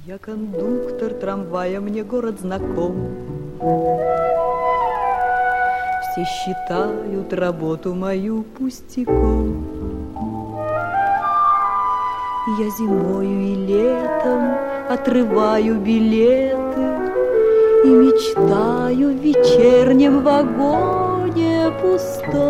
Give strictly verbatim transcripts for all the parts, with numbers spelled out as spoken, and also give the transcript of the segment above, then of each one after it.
Я кондуктор трамвая, мне город знаком. Все считают работу мою пустяком. Я зимою и летом отрываю билеты и мечтаю в вечернем вагоне пустом.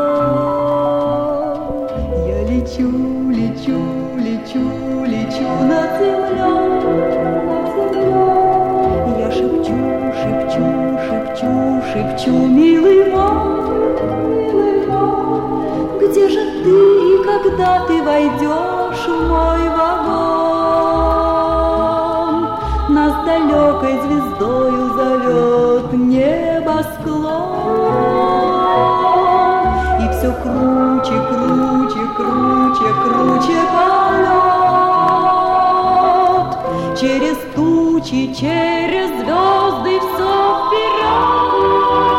Я лечу, лечу, лечу, лечу над землей, над землей. Я шепчу, шепчу, шепчу, шепчу, милый мой, милый мой, где же ты и когда ты войдешь в мой вагон? Нас далекой звездою зовет небосклон. И все круче, круче, круче, круче полет. Через тучи, через звезды все вперед.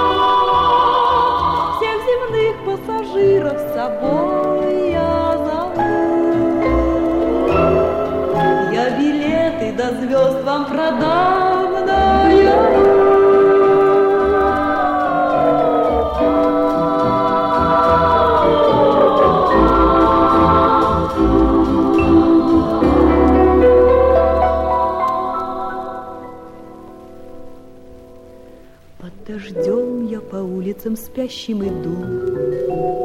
Всех земных пассажиров с собой я зову. Я билеты до звезд вам продам, но я... Под дождем я по улицам спящим иду.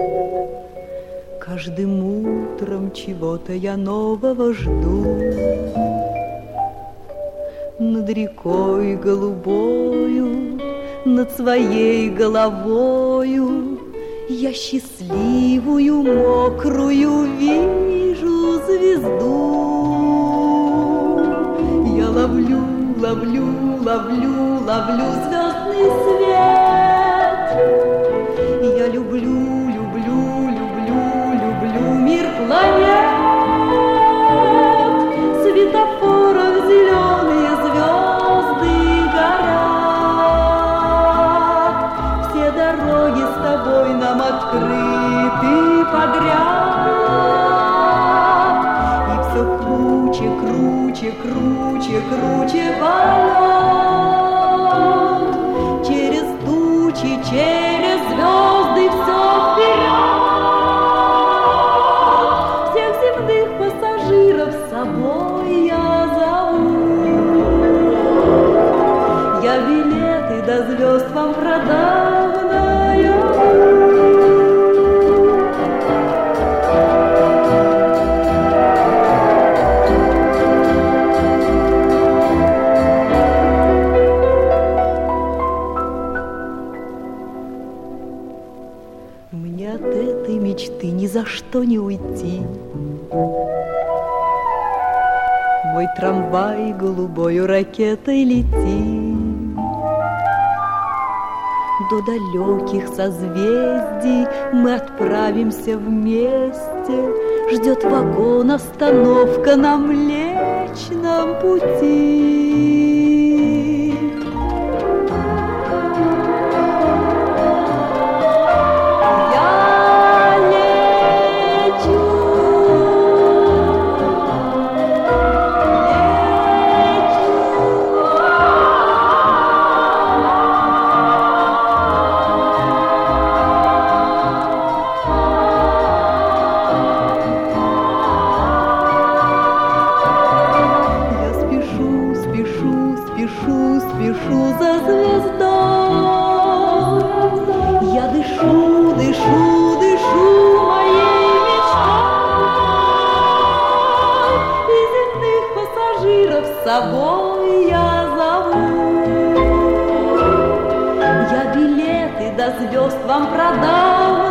Каждым утром чего-то я нового жду. Над рекой голубою, над своей головою я счастливую, мокрую вижу звезду. Я ловлю, ловлю, ловлю, ловлю звездный свет. Я люблю, люблю, люблю, люблю мир планет. Светофоров зеленые звезды горят. Все дороги с тобой нам открыты подряд. И все круче, круче, круче, круче полет. Через тучи, через звезды все вперед. Всех земных пассажиров с собой я зову. Я билеты до звезд вам продам, но я... Мне от этой мечты ни за что не уйти. Мой трамвай голубою ракетой летит. До далеких созвездий мы отправимся вместе. Ждет вагон остановка на Млечном пути. Спешу за звездой. Я дышу, дышу, дышу моей мечтой. И земных пассажиров с собой я зову. Я билеты до звезд вам продам.